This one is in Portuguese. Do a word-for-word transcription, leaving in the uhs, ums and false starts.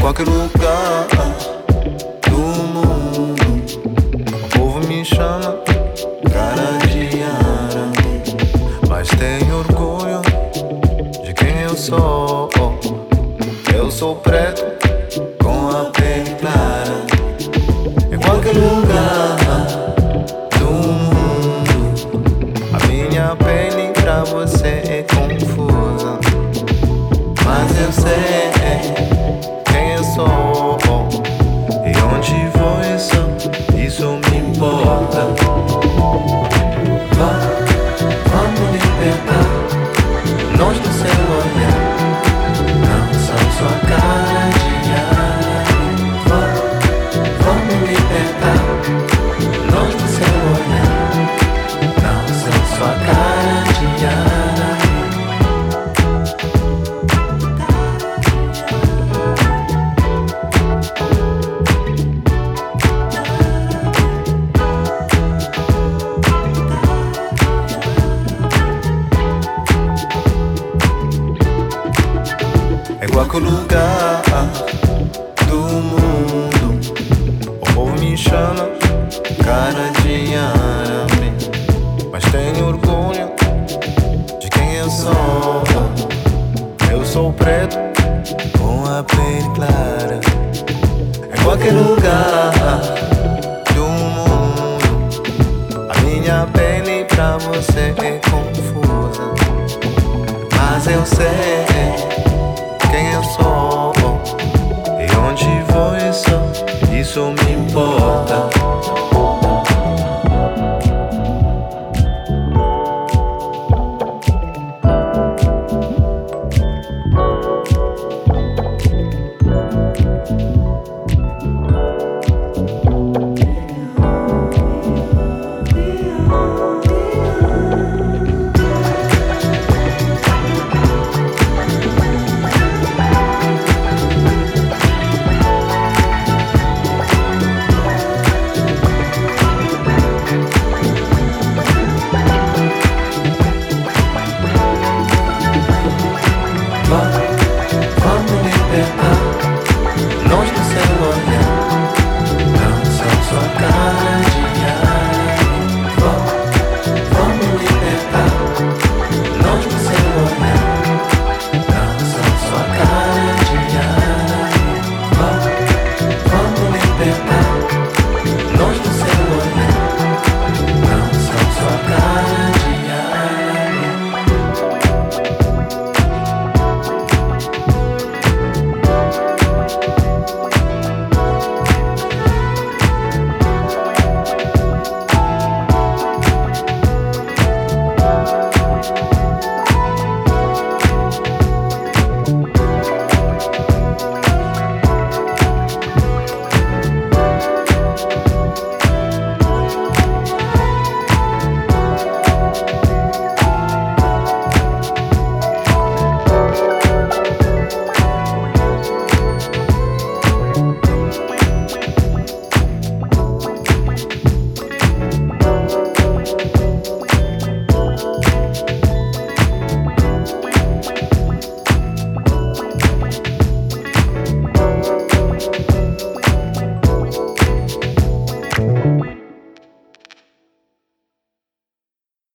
qualquer lugar do mundo, o povo me chama cara de árabe, mas tenho orgulho de quem eu sou. Eu sou preto com a pele clara. Em qualquer lugar do mundo, a minha pele pra você é confusa, mas eu sei quem eu sou e onde vou, isso, isso me importa. Vá, vamos libertar nós do seu olhar, não são sua cara de árabe. Vá, vamos libertar nós do seu olhar, não são sua cara de árabe. Em qualquer lugar do mundo, o povo me chama cara de árabe, mas tenho orgulho de quem eu sou. Eu sou preto com a pele clara. Em qualquer lugar do mundo, a minha pele pra você é confusa, mas eu sei